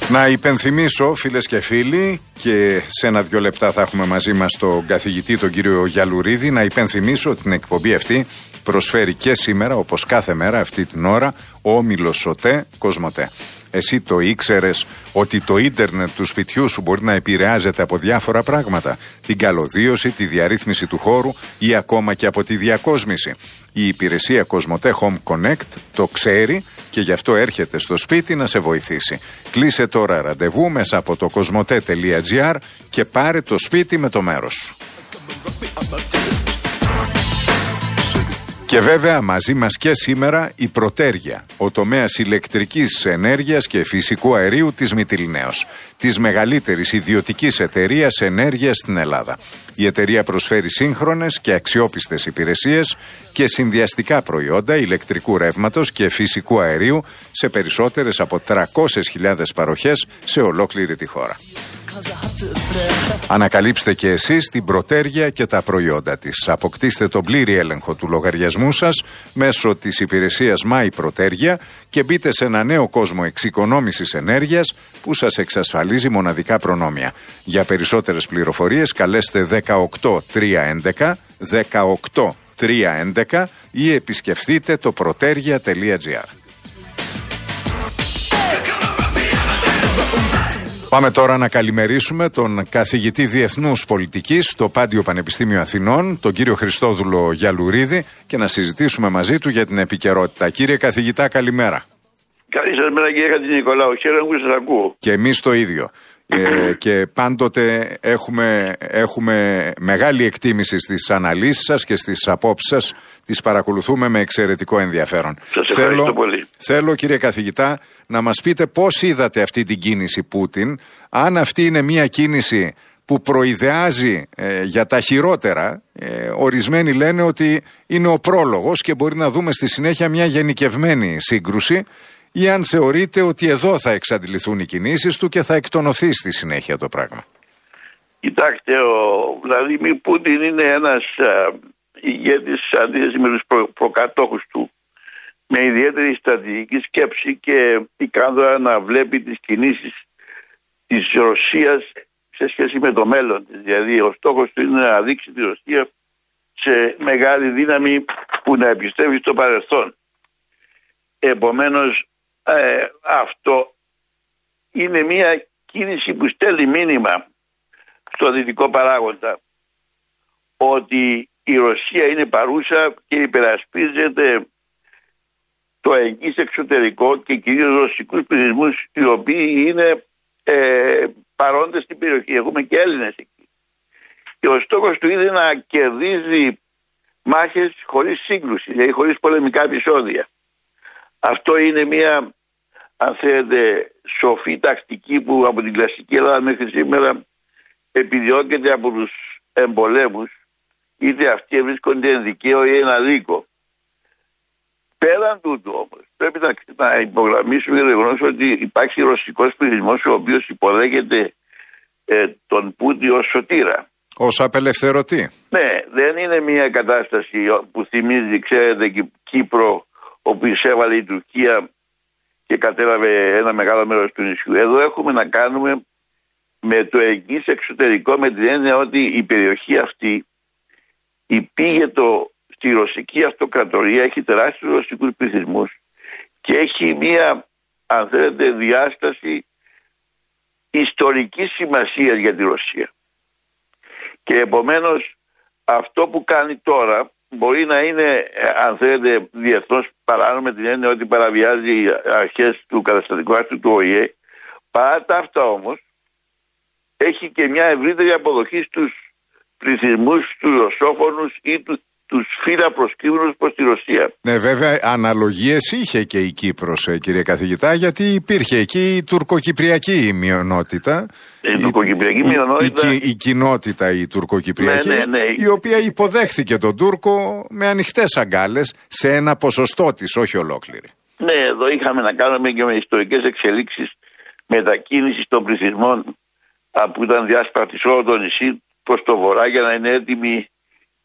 Να υπενθυμίσω, φίλες και φίλοι, και σε 1-2 λεπτά θα έχουμε μαζί μας τον καθηγητή, τον κύριο Γιαλουρίδη, να υπενθυμίσω ότι την εκπομπή αυτή προσφέρει και σήμερα, όπως κάθε μέρα αυτή την ώρα, ο όμιλος ΣΟΤΕ Κοσμοτέ. Εσύ το ήξερες ότι το ίντερνετ του σπιτιού σου μπορεί να επηρεάζεται από διάφορα πράγματα? Την καλωδίωση, τη διαρρύθμιση του χώρου ή ακόμα και από τη διακόσμηση. Η υπηρεσία Κοσμοτέ Home Connect το ξέρει και γι' αυτό έρχεται στο σπίτι να σε βοηθήσει. Κλείσε τώρα ραντεβού μέσα από το κοσμοτέ.gr και πάρε το σπίτι με το μέρος σου. Και βέβαια μαζί μας και σήμερα η Πρωτέργεια, ο τομέας ηλεκτρικής ενέργειας και φυσικού αερίου της Μυτιληναίος, της μεγαλύτερης ιδιωτικής εταιρείας ενέργειας στην Ελλάδα. Η εταιρεία προσφέρει σύγχρονες και αξιόπιστες υπηρεσίες και συνδυαστικά προϊόντα ηλεκτρικού ρεύματος και φυσικού αερίου σε περισσότερες από 300.000 παροχές σε ολόκληρη τη χώρα. Ανακαλύψτε και εσείς την Πρωτέργεια και τα προϊόντα της. Αποκτήστε τον πλήρη έλεγχο του λογαριασμού σας μέσω της υπηρεσίας My Πρωτέργεια και μπείτε σε ένα νέο κόσμο εξοικονόμησης ενέργειας που σας εξασφαλίζει μοναδικά προνόμια. Για περισσότερες πληροφορίες καλέστε 18311 18311 ή επισκεφτείτε το protergia.gr. Πάμε τώρα να καλημερίσουμε τον καθηγητή Διεθνούς Πολιτικής στο Πάντιο Πανεπιστήμιο Αθηνών, τον κύριο Χριστόδουλο Γιαλουρίδη, και να συζητήσουμε μαζί του για την επικαιρότητα. Κύριε καθηγητά, καλημέρα. Καλή σας μέρα, κύριε Χατζηνικολάου. Χαίρομαι που σας ακούω. Και εμείς το ίδιο. Και πάντοτε έχουμε μεγάλη εκτίμηση στις αναλύσεις σας και στις απόψεις σας. Τις παρακολουθούμε με εξαιρετικό ενδιαφέρον. Σας ευχαριστώ πολύ. Θέλω, κύριε καθηγητά, να μας πείτε πώς είδατε αυτή την κίνηση Πούτιν, αν αυτή είναι μια κίνηση που προειδεάζει για τα χειρότερα. Ορισμένοι λένε ότι είναι ο πρόλογος και μπορεί να δούμε στη συνέχεια μια γενικευμένη σύγκρουση, ή αν θεωρείτε ότι εδώ θα εξαντληθούν οι κινήσεις του και θα εκτονωθεί στη συνέχεια το πράγμα. Κοιτάξτε, ο Βλαδίμιρ Πούτιν είναι ένας ηγέτης σε αντίθεση με τους προκατόχους του, με ιδιαίτερη στρατηγική σκέψη και ικανότητα να βλέπει τις κινήσεις της Ρωσίας σε σχέση με το μέλλον της. Δηλαδή ο στόχος του είναι να δείξει τη Ρωσία σε μεγάλη δύναμη που να επιστρέφει στο παρελθόν. Επομένως αυτό είναι μια κίνηση που στέλνει μήνυμα στο δυτικό παράγοντα ότι η Ρωσία είναι παρούσα και υπερασπίζεται το εγγύς εξωτερικό και κυρίως ρωσικούς πληθυσμούς οι οποίοι είναι παρόντες στην περιοχή. Έχουμε και Έλληνες εκεί. Και ο στόχος του είναι να κερδίζει μάχες χωρίς σύγκρουση, δηλαδή χωρίς πολεμικά επεισόδια. Αυτό είναι μια, αν θέλετε, σοφή τακτική που από την κλασική Ελλάδα μέχρι σήμερα επιδιώκεται από τους εμπολέμους, είτε αυτοί βρίσκονται εν δικαίω ή εν αδίκο. Πέραν τούτου όμως, πρέπει να υπογραμμίσουμε το γεγονός ότι υπάρχει ρωσικός πληθυσμός ο οποίος υποδέχεται τον Πούτιν ως σωτήρα. Ως απελευθερωτή. Ναι, δεν είναι μια κατάσταση που θυμίζει, ξέρετε, Κύπρο, όπου εισέβαλε η Τουρκία και κατέλαβε ένα μεγάλο μέρος του νησιού. Εδώ έχουμε να κάνουμε με το εγγύς εξωτερικό, με την έννοια ότι η περιοχή αυτή υπήγεται στη ρωσική αυτοκρατορία, έχει τεράστιους ρωσικούς πληθυσμούς και έχει μία, αν θέλετε, διάσταση ιστορικής σημασίας για τη Ρωσία. Και επομένως αυτό που κάνει τώρα μπορεί να είναι, αν θέλετε, διεθνώς παράνομο, με την έννοια ότι παραβιάζει αρχές του καταστατικού άρθρου του ΟΗΕ. Παρά τα αυτά όμως έχει και μια ευρύτερη αποδοχή στους πληθυσμούς, τους ρωσόφωνους ή τους φύλλα προσκύμενους προς τη Ρωσία. Ναι, βέβαια αναλογίες είχε και η Κύπρος, κύριε καθηγητά, γιατί υπήρχε εκεί η τουρκοκυπριακή μειονότητα. Η τουρκοκυπριακή μειονότητα. Η κοινότητα η τουρκοκυπριακή, ναι. Η οποία υποδέχθηκε τον Τούρκο με ανοιχτές αγκάλες σε ένα ποσοστό της, όχι ολόκληρη. Ναι, εδώ είχαμε να κάνουμε και με ιστορικές εξελίξεις μετακίνησης των πληθυσμών που ήταν διάσπαρτη σε όλο το νησί προς το βορρά για να είναι έτοιμοι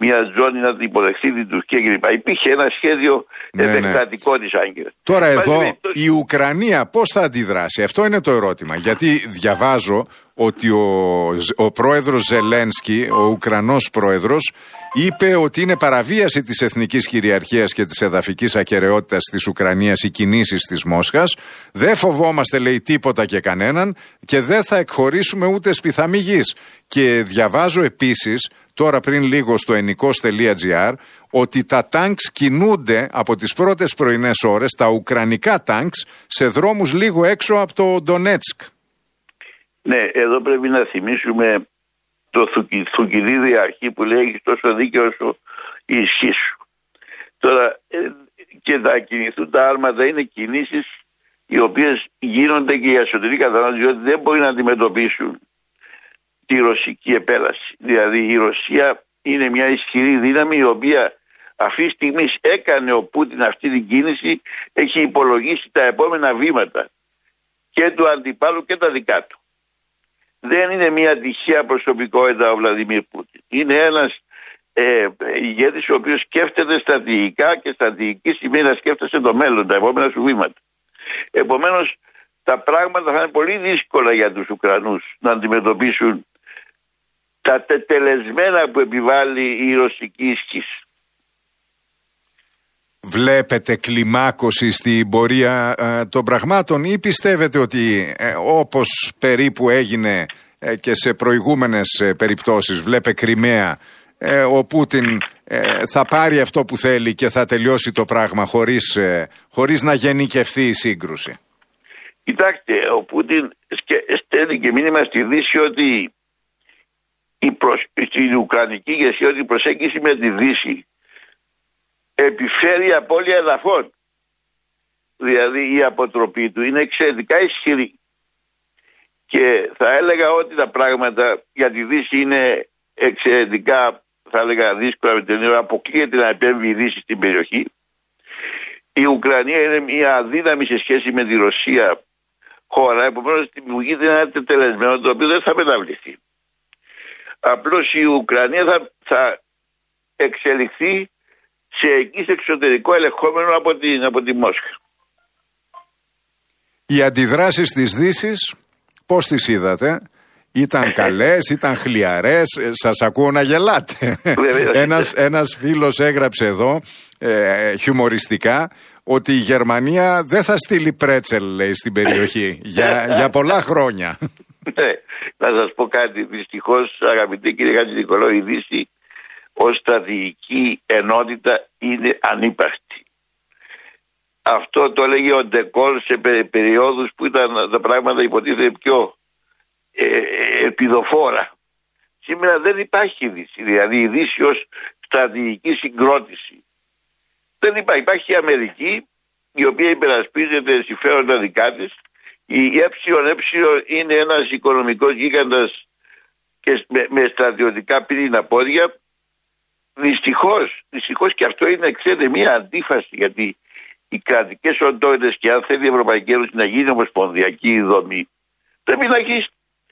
μια ζώνη να την υποδεχθεί την Τουρκία κλπ. Υπήρχε ένα σχέδιο επεκτατικό της Άγκυρας. Τώρα εδώ η Ουκρανία πώς θα αντιδράσει? Αυτό είναι το ερώτημα. Γιατί διαβάζω ότι ο πρόεδρος Ζελένσκι, ο Ουκρανός πρόεδρος, είπε ότι είναι παραβίαση της εθνικής κυριαρχίας και της εδαφικής ακεραιότητας της Ουκρανίας οι κινήσεις της Μόσχας. Δεν φοβόμαστε, λέει, τίποτα και κανέναν και δεν θα εκχωρήσουμε ούτε σπιθαμή γης. Και διαβάζω επίσης, τώρα πριν λίγο στο ενικός.gr, ότι τα τάγκς κινούνται από τις πρώτες πρωινές ώρες, τα ουκρανικά τάγκς, σε δρόμους λίγο έξω από το Ντονέτσκ. Ναι, εδώ πρέπει να θυμίσουμε το Θουκυδίδη αρχή που λέει έχεις τόσο δίκαιο όσο η ισχύ σου. Τώρα και θα κινηθούν τα άρματα είναι κινήσεις οι οποίες γίνονται και για εσωτερική κατανάλωση, διότι δεν μπορεί να αντιμετωπίσουν τη ρωσική επέλαση. Δηλαδή η Ρωσία είναι μια ισχυρή δύναμη η οποία αυτή τη στιγμή έκανε ο Πούτιν αυτή την κίνηση, έχει υπολογίσει τα επόμενα βήματα και του αντιπάλου και τα δικά του. Δεν είναι μια τυχαία προσωπικότητα ο Βλαντιμίρ Πούτιν. Είναι ένας ηγέτης ο οποίος σκέφτεται στρατηγικά και στρατηγική σημαίνει να σκέφτεσαι το μέλλον, τα επόμενα σου βήματα. Επομένως τα πράγματα θα είναι πολύ δύσκολα για τους Ουκρανούς να αντιμετωπίσουν τα τετελεσμένα που επιβάλλει η ρωσική ισχύς. Βλέπετε κλιμάκωση στην πορεία των πραγμάτων ή πιστεύετε ότι όπως περίπου έγινε και σε προηγούμενες περιπτώσεις, βλέπε Κριμαία, ο Πούτιν θα πάρει αυτό που θέλει και θα τελειώσει το πράγμα χωρίς να γενικευθεί η σύγκρουση? Κοιτάξτε, ο Πούτιν στέλνει και μήνυμα στη Δύση ότι στην Ουκρανική ηγεσία ότι η προσέγγιση με τη Δύση επιφέρει απώλεια εδαφών. Δηλαδή η αποτροπή του είναι εξαιρετικά ισχυρή. Και θα έλεγα ότι τα πράγματα για τη Δύση είναι εξαιρετικά, θα έλεγα, δύσκολα με την ώρα. Αποκλείεται να επέμβει η Δύση στην περιοχή. Η Ουκρανία είναι μια αδύναμη σε σχέση με τη Ρωσία χώρα, επομένως δημιουργείται ένα τετελεσμένο το οποίο δεν θα μεταβληθεί. Απλώς η Ουκρανία θα εξελιχθεί σε εγγύς εξωτερικό ελεγχόμενο από τη Μόσχα. Οι αντιδράσεις της Δύσης πώς τις είδατε? Ήταν καλές, ήταν χλιαρές? Σας ακούω να γελάτε. Ένας φίλος έγραψε εδώ χιουμοριστικά ότι η Γερμανία δεν θα στείλει πρέτσελ, λέει, στην περιοχή για πολλά χρόνια. Να σας πω κάτι. Δυστυχώς, αγαπητοί κύριε Χατζηνικολάου, η Δύση ως στρατηγική ενότητα είναι ανύπαρκτη. Αυτό το έλεγε ο Ντεκόλ σε περιόδους που ήταν τα πράγματα υποτίθεται πιο επιδοφόρα. Σήμερα δεν υπάρχει η Δύση, δηλαδή η Δύση ως στρατηγική συγκρότηση. Δεν υπάρχει. Υπάρχει η Αμερική, η οποία υπερασπίζεται συμφέροντα δικά της. Η ΕΕ είναι ένας οικονομικός γίγαντας και με στρατιωτικά πυρήνα πόδια. Δυστυχώς και αυτό είναι, ξέρετε, μια αντίφαση, γιατί οι κρατικές οντότητες και αν θέλει η Ευρωπαϊκή Ένωση να γίνει ομοσπονδιακή δομή, πρέπει να έχει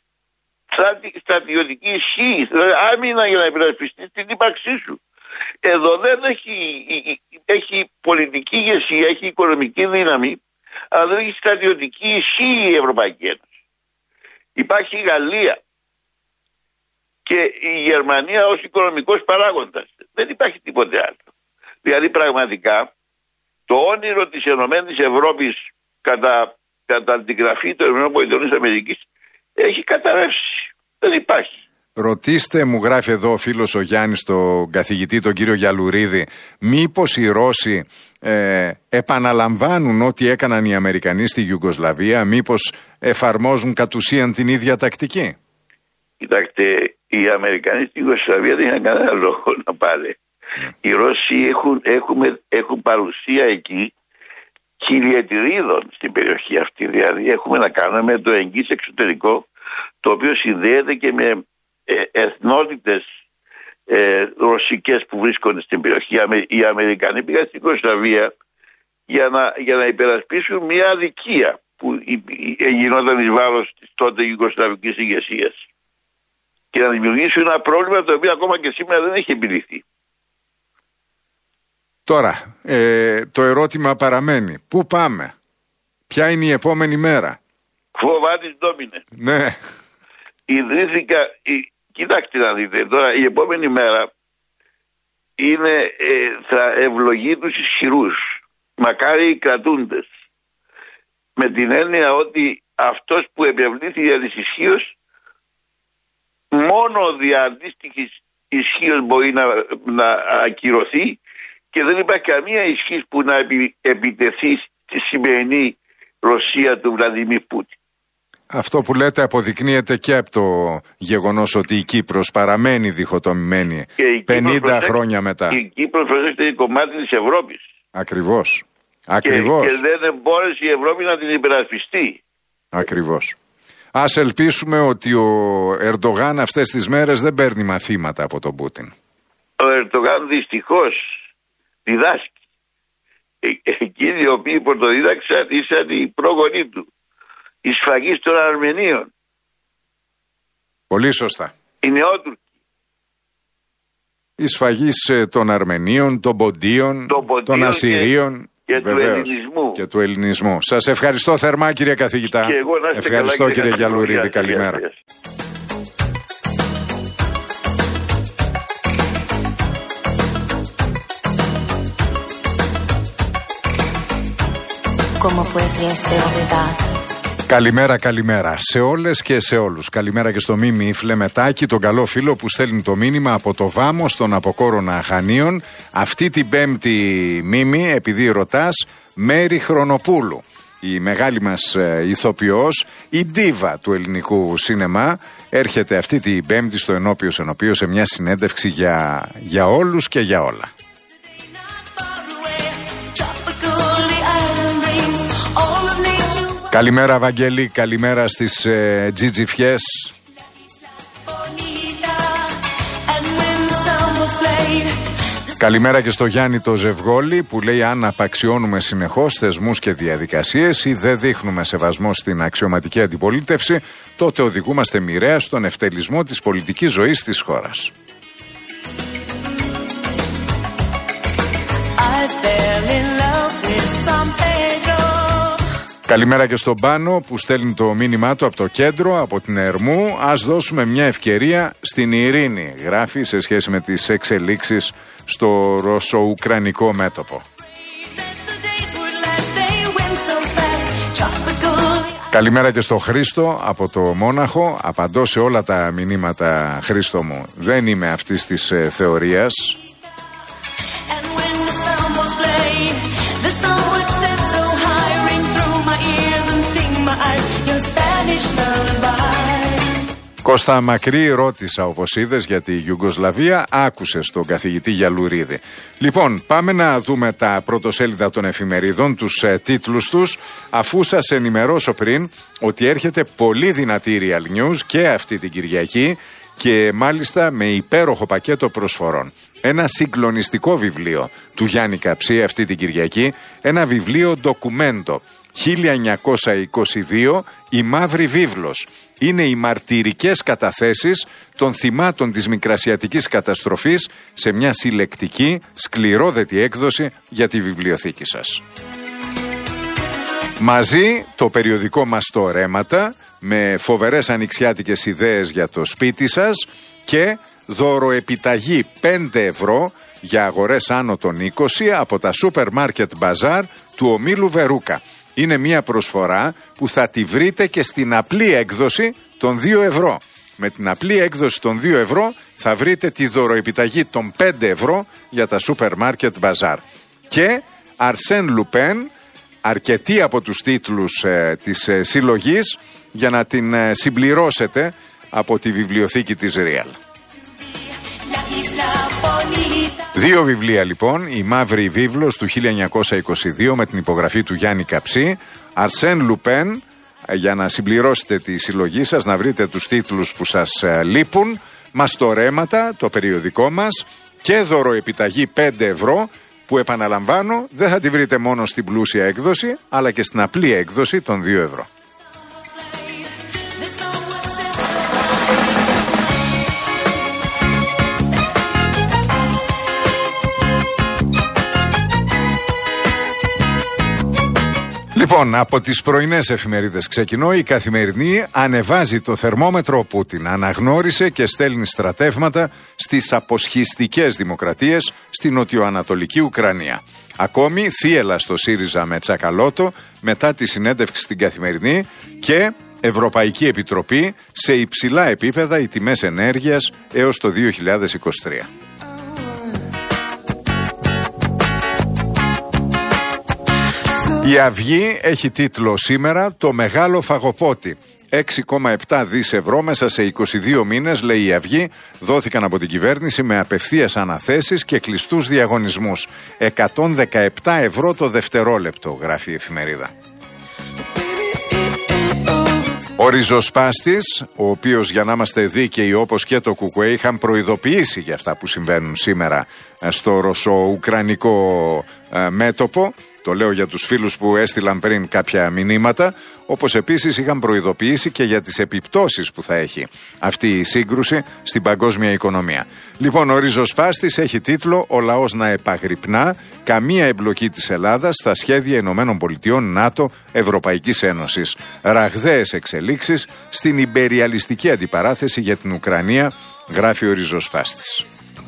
στρατιωτική ισχύ, άμυνα για να υπερασπιστεί την ύπαρξή σου. Εδώ δεν έχει πολιτική ηγεσία, έχει οικονομική δύναμη, αλλά δεν έχει στρατιωτική ισχύ η Ευρωπαϊκή Ένωση. Υπάρχει η Γαλλία και η Γερμανία ως οικονομικός παράγοντας. Δεν υπάρχει τίποτε άλλο. Δηλαδή πραγματικά το όνειρο της Ενωμένης Ευρώπης κατά την γραφή των ΗΠΑ έχει καταρρεύσει. Δεν υπάρχει. Ρωτήστε, μου γράφει εδώ ο φίλος ο Γιάννης, τον καθηγητή τον κύριο Γιαλουρίδη, μήπως οι Ρώσοι επαναλαμβάνουν ό,τι έκαναν οι Αμερικανοί στη Ιουγκοσλαβία, μήπως εφαρμόζουν κατ' ουσίαν την ίδια τακτική? Κοιτάξτε, οι Αμερικανοί στη Ιουγκοσλαβία δεν είχαν κανένα λόγο να πάνε. Οι Ρώσοι έχουν παρουσία εκεί χιλιετηρίδων στην περιοχή αυτή. Δηλαδή έχουμε να κάνουμε το εγγύς εξωτερικό, το οποίο συνδέεται και με εθνότητες ρωσικές που βρίσκονται στην περιοχή. Οι Αμερικανοί πήγαν στην Ιουγκοσλαβία για να υπερασπίσουν μια αδικία που γινόταν εις βάρος της τότε ιουγκοσλαβικής ηγεσίας και να δημιουργήσουν ένα πρόβλημα το οποίο ακόμα και σήμερα δεν έχει επιλυθεί. Τώρα, το ερώτημα παραμένει. Πού πάμε? Ποια είναι η επόμενη μέρα? Φοβάτης Ντόμινε. Ναι. Ιδρύθηκα, κοιτάξτε να δείτε, τώρα η επόμενη μέρα είναι, θα ευλογεί τους ισχυρούς. Μακάρι οι κρατούντες. Με την έννοια ότι αυτός που επευλήθη για της ισχύος, μόνο δια αντίστοιχης ισχύος μπορεί να ακυρωθεί και δεν υπάρχει καμία ισχύς που να επιτεθεί στη σημερινή Ρωσία του Βλαντιμίρ Πούτιν. Αυτό που λέτε αποδεικνύεται και από το γεγονός ότι η Κύπρος παραμένει διχοτομημένη 50 χρόνια μετά. Η Κύπρος, προσέξτε, είναι κομμάτι της Ευρώπης. Ακριβώς. Και δεν μπόρεσε η Ευρώπη να την υπερασπιστεί. Ακριβώς. Ας ελπίσουμε ότι ο Ερντογάν αυτές τις μέρες δεν παίρνει μαθήματα από τον Πούτιν. Ο Ερντογάν δυστυχώς διδάσκει. Εκείνοι οι οποίοι πρωτοδίδαξαν ήσαν οι πρόγονοί του. Η σφαγή των Αρμενίων. Πολύ σωστά. Οι νεότουρκοι. Η σφαγή των Αρμενίων, των Ποντίων, των Ασσυρίων και του ελληνισμού. Σας ευχαριστώ θερμά, κύριε καθηγητά. Και εγώ να είστε ευχαριστώ καλά, κύριε Γιαλουρίδη. Καλημέρα. Καλημέρα σε όλες και σε όλους. Καλημέρα και στο Μίμη Φλεμετάκη, τον καλό φίλο που στέλνει το μήνυμα από το Βάμο στον Αποκόρονα Χανίων. Αυτή την Πέμπτη, Μίμη, επειδή ρωτάς, Μέρη Χρονοπούλου, η μεγάλη μας ηθοποιός, η ντίβα του ελληνικού σινεμά, έρχεται αυτή την Πέμπτη στο Ενώπιος σε μια συνέντευξη για όλους και για όλα. Καλημέρα Βαγγέλη, καλημέρα στις τζιτζιφιές. Καλημέρα και στο Γιάννη το Ζευγόλη που λέει αν απαξιώνουμε συνεχώς θεσμούς και διαδικασίες ή δεν δείχνουμε σεβασμό στην αξιωματική αντιπολίτευση, τότε οδηγούμαστε μοιραία στον ευτελισμό της πολιτικής ζωής της χώρας. Καλημέρα και στον Πάνο που στέλνει το μήνυμά του από το κέντρο, από την Ερμού. Ας δώσουμε μια ευκαιρία στην ειρήνη, γράφει, σε σχέση με τις εξελίξεις στο ρωσο-ουκρανικό μέτωπο. Καλημέρα και στο Χρήστο από το Μόναχο. Απαντώ σε όλα τα μηνύματα, Χρήστο μου. Δεν είμαι αυτής της θεωρίας. Κώστα Μακρύ, ρώτησα όπως είδες για τη Ιουγκοσλαβία, άκουσες τον καθηγητή Γιαλουρίδη. Λοιπόν, πάμε να δούμε τα πρωτοσέλιδα των εφημερίδων, τους τίτλους τους, αφού σας ενημερώσω πριν ότι έρχεται πολύ δυνατή Real News και αυτή την Κυριακή και μάλιστα με υπέροχο πακέτο προσφορών. Ένα συγκλονιστικό βιβλίο του Γιάννη Καψί αυτή την Κυριακή, ένα βιβλίο ντοκουμέντο. 1922, η Μαύρη Βίβλος. Είναι οι μαρτυρικές καταθέσεις των θυμάτων της Μικρασιατικής καταστροφής σε μια συλλεκτική, σκληρόδετη έκδοση για τη βιβλιοθήκη σας. Μαζί το περιοδικό μας το Ρέματα, με φοβερές ανοιξιάτικες ιδέες για το σπίτι σας και δωροεπιταγή 5 ευρώ για αγορές άνω των 20 από τα Super Market Bazaar του ομίλου Βερούκα. Είναι μια προσφορά που θα τη βρείτε και στην απλή έκδοση των 2 ευρώ. Με την απλή έκδοση των 2 ευρώ θα βρείτε τη δωροεπιταγή των 5 ευρώ για τα Super Market Bazaar. Και Αρσέν Λουπέν, αρκετοί από τους τίτλους της συλλογής για να την συμπληρώσετε από τη βιβλιοθήκη της Real. 2 βιβλία λοιπόν, η Μαύρη Βίβλος του 1922 με την υπογραφή του Γιάννη Καψί, Αρσέν Λουπέν, για να συμπληρώσετε τη συλλογή σας, να βρείτε τους τίτλους που σας λείπουν, Μαστορέματα, το περιοδικό μας, και δωροεπιταγή 5 ευρώ, που επαναλαμβάνω δεν θα τη βρείτε μόνο στην πλούσια έκδοση, αλλά και στην απλή έκδοση των 2 ευρώ. Λοιπόν, από τις πρωινές εφημερίδες ξεκινώ. Η Καθημερινή ανεβάζει το θερμόμετρο. Ο Πούτιν αναγνώρισε και στέλνει στρατεύματα στις αποσχιστικές δημοκρατίες στη νοτιοανατολική Ουκρανία. Ακόμη θύελα στο ΣΥΡΙΖΑ με Τσακαλώτο μετά τη συνέντευξη στην Καθημερινή και Ευρωπαϊκή Επιτροπή σε υψηλά επίπεδα οι τιμές ενέργειας έως το 2023. Η Αυγή έχει τίτλο σήμερα «Το μεγάλο φαγοπότη». 6,7 δις ευρώ μέσα σε 22 μήνες, λέει η Αυγή, δόθηκαν από την κυβέρνηση με απευθείας αναθέσεις και κλειστούς διαγωνισμούς. 117 ευρώ το δευτερόλεπτο, γράφει η εφημερίδα. Ο ριζοσπάστης, ο οποίος, για να είμαστε δίκαιοι, όπως και το ΚΚΕ, είχαν προειδοποιήσει για αυτά που συμβαίνουν σήμερα στο ρωσο-ουκρανικό μέτωπο. Το λέω για τους φίλους που έστειλαν πριν κάποια μηνύματα, όπως επίσης είχαν προειδοποιήσει και για τις επιπτώσεις που θα έχει αυτή η σύγκρουση στην παγκόσμια οικονομία. Λοιπόν, ο ριζοσπάστης έχει τίτλο «Ο λαός να επαγρυπνά, καμία εμπλοκή της Ελλάδας στα σχέδια Ηνωμένων Πολιτειών, ΝΑΤΟ, Ευρωπαϊκής Ένωσης. Ραγδαίες εξελίξεις στην ιμπεριαλιστική αντιπαράθεση για την Ουκρανία», γράφει ο ριζοσπάστης.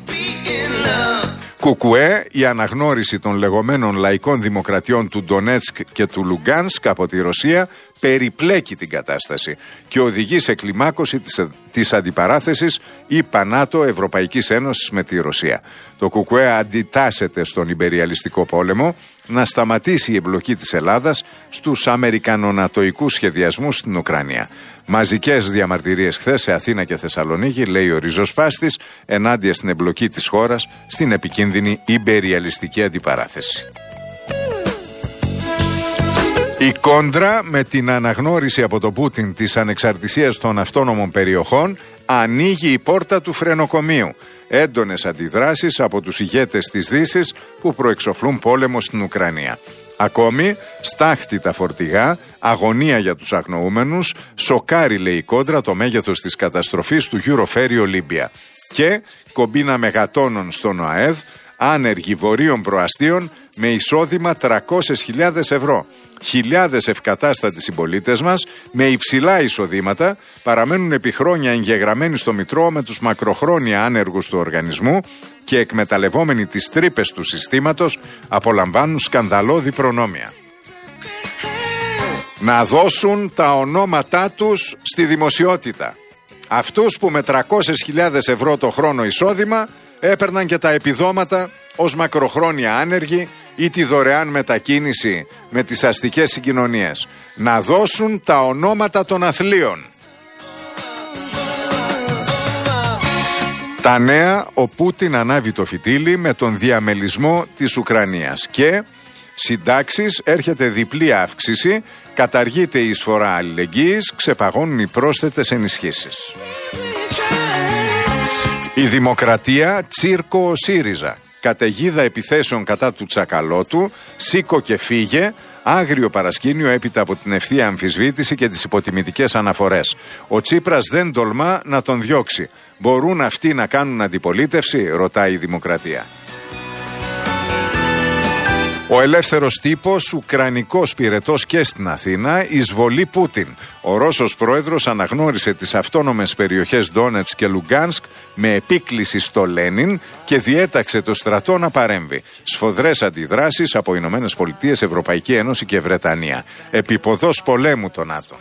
ΚΚΕ, η αναγνώριση των λεγόμενων λαϊκών δημοκρατιών του Ντονέτσκ και του Λουγκάνσκ από τη Ρωσία περιπλέκει την κατάσταση και οδηγεί σε κλιμάκωση της αντιπαράθεσης ΙΠΑ-ΝΑΤΟ Ευρωπαϊκής Ένωσης με τη Ρωσία. Το ΚΚΕ αντιτάσσεται στον ιμπεριαλιστικό πόλεμο να σταματήσει η εμπλοκή της Ελλάδας στους αμερικανονατοικούς σχεδιασμούς στην Ουκρανία. Μαζικές διαμαρτυρίες χθες σε Αθήνα και Θεσσαλονίκη, λέει ο ριζοσπάστης, ενάντια στην εμπλοκή της χώρας στην επικίνδυνη ιμπεριαλιστική αντιπαράθεση. Η κόντρα με την αναγνώριση από τον Πούτιν της ανεξαρτησίας των αυτόνομων περιοχών ανοίγει η πόρτα του φρενοκομείου. Έντονες αντιδράσεις από τους ηγέτες της Δύσης που προεξοφλούν πόλεμο στην Ουκρανία. Ακόμη, στάχτη τα φορτηγά, αγωνία για τους αγνοούμενους, σοκάρει, λέει η κόντρα, το μέγεθος της καταστροφής του Euroferry Olympia. Και κομπίνα μεγατόνων στον ΟΑΕΔ, άνεργοι βορείων προαστίων με εισόδημα 300.000 ευρώ. Χιλιάδες ευκατάστατοι συμπολίτες μας με υψηλά εισοδήματα παραμένουν επί χρόνια εγγεγραμμένοι στο Μητρό με τους μακροχρόνια άνεργους του οργανισμού και εκμεταλλευόμενοι τις τρύπες του συστήματος απολαμβάνουν σκανδαλώδη προνόμια. Να δώσουν τα ονόματά τους στη δημοσιότητα. Αυτούς που με 300.000 ευρώ το χρόνο εισόδημα έπαιρναν και τα επιδόματα ως μακροχρόνια άνεργοι ή τη δωρεάν μετακίνηση με τις αστικές συγκοινωνίες. Να δώσουν τα ονόματα των αθλίων. Τα νέα, ο Πούτιν ανάβει το φυτίλι με τον διαμελισμό της Ουκρανίας και συντάξεις, έρχεται διπλή αύξηση, καταργείται η εισφορά αλληλεγγύης, ξεπαγώνουν οι πρόσθετες ενισχύσεις. Η Δημοκρατία, τσίρκο ο ΣΥΡΙΖΑ. Καταιγίδα επιθέσεων κατά του Τσακαλώτου, σήκω και φύγε, άγριο παρασκήνιο έπειτα από την ευθεία αμφισβήτηση και τις υποτιμητικές αναφορές. Ο Τσίπρας δεν τολμά να τον διώξει. Μπορούν αυτοί να κάνουν αντιπολίτευση, ρωτάει η Δημοκρατία. Ο ελεύθερος τύπος, ουκρανικός πυρετός και στην Αθήνα, εισβολή Πούτιν. Ο Ρώσος πρόεδρος αναγνώρισε τις αυτόνομες περιοχές Ντόνετσκ και Λουγκάνσκ με επίκληση στο Λένιν και διέταξε το στρατό να παρέμβει. Σφοδρές αντιδράσεις από Ηνωμένες Πολιτείες, Ευρωπαϊκή Ένωση και Βρετανία. Επιποδός πολέμου το ΝΑΤΟ.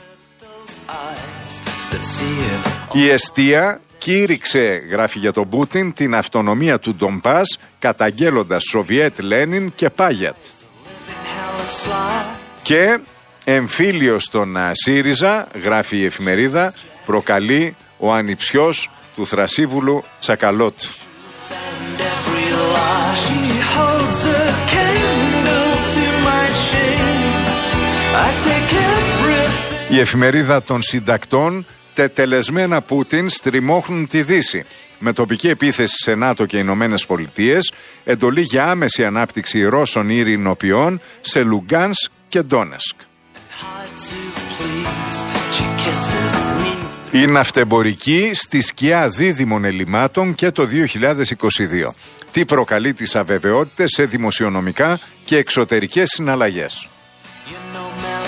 Η εστία κήρυξε, γράφει για τον Πούτιν, την αυτονομία του Ντομπάς, καταγγέλλοντας Σοβιέτ, Λένιν και Πάγιατ. Και εμφύλιο στον ΣΥΡΙΖΑ, γράφει η εφημερίδα, προκαλεί ο ανιψιός του Θρασίβουλου Τσακαλώτ. Η εφημερίδα των συντακτών, τετελεσμένα Πούτιν στριμώχνουν τη Δύση. Με τοπική επίθεση σε ΝΑΤΟ και Ηνωμένες Πολιτείες, εντολή για άμεση ανάπτυξη Ρώσων ειρηνοποιών σε Λουγκάνσκ και Ντόνεσκ. Η ναυτεμπορική στη σκιά δίδυμων ελλημάτων και το 2022. Τι προκαλεί τις αβεβαιότητες σε δημοσιονομικά και εξωτερικές συναλλαγές.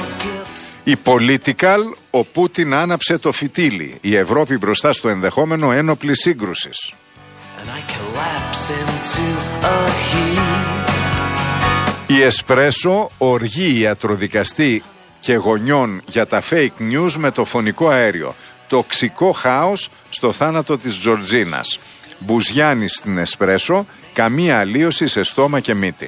Η Political, ο Πούτιν άναψε το φυτίλι. Η Ευρώπη μπροστά στο ενδεχόμενο ένοπλης σύγκρουσης. Η Εσπρέσο, οργή ιατροδικαστή και γονιών για τα fake news με το φωνικό αέριο. Τοξικό χάος στο θάνατο της Τζορτζίνας. Μπουζιάννη στην Εσπρέσο, καμία αλλίωση σε στόμα και μύτη.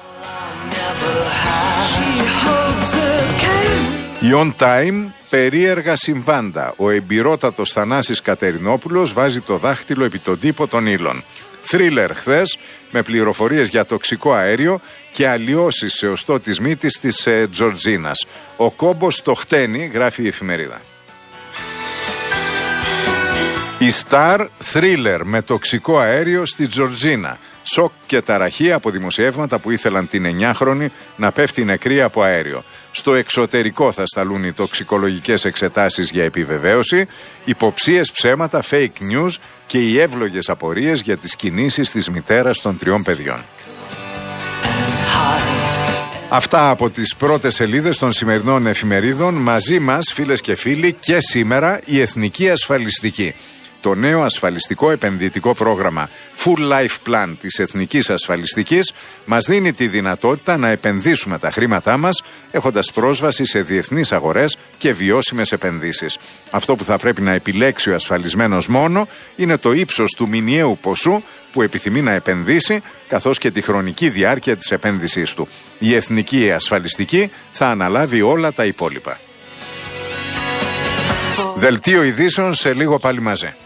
Η On Time, περίεργα συμβάντα. Ο εμπειρότατος Θανάσης Κατερινόπουλος βάζει το δάχτυλο επί τον τύπο των ύλων. Θρίλερ χθες με πληροφορίες για τοξικό αέριο και αλλοιώσεις σε οστό της μύτης της Τζορτζίνας. Ο κόμπος το χτένει, γράφει η εφημερίδα. Η Star, θρίλερ με τοξικό αέριο στη Τζορτζίνα. Σοκ και ταραχή από δημοσιεύματα που ήθελαν την 9χρονη να πέφτει νεκρή από αέριο. Στο εξωτερικό θα σταλούν οι τοξικολογικές εξετάσεις για επιβεβαίωση, υποψίες, ψέματα, fake news και οι εύλογες απορίες για τις κινήσεις της μητέρας των 3 παιδιών. Αυτά από τις πρώτες σελίδες των σημερινών εφημερίδων. Μαζί μας, φίλες και φίλοι, και σήμερα η Εθνική Ασφαλιστική. Το νέο ασφαλιστικό επενδυτικό πρόγραμμα Full Life Plan της Εθνικής Ασφαλιστικής μας δίνει τη δυνατότητα να επενδύσουμε τα χρήματά μας έχοντας πρόσβαση σε διεθνείς αγορές και βιώσιμες επενδύσεις. Αυτό που θα πρέπει να επιλέξει ο ασφαλισμένος μόνο είναι το ύψος του μηνιαίου ποσού που επιθυμεί να επενδύσει, καθώς και τη χρονική διάρκεια της επένδυσής του. Η Εθνική Ασφαλιστική θα αναλάβει όλα τα υπόλοιπα. Δελτίο ειδήσεων σε λίγο πάλι μαζί.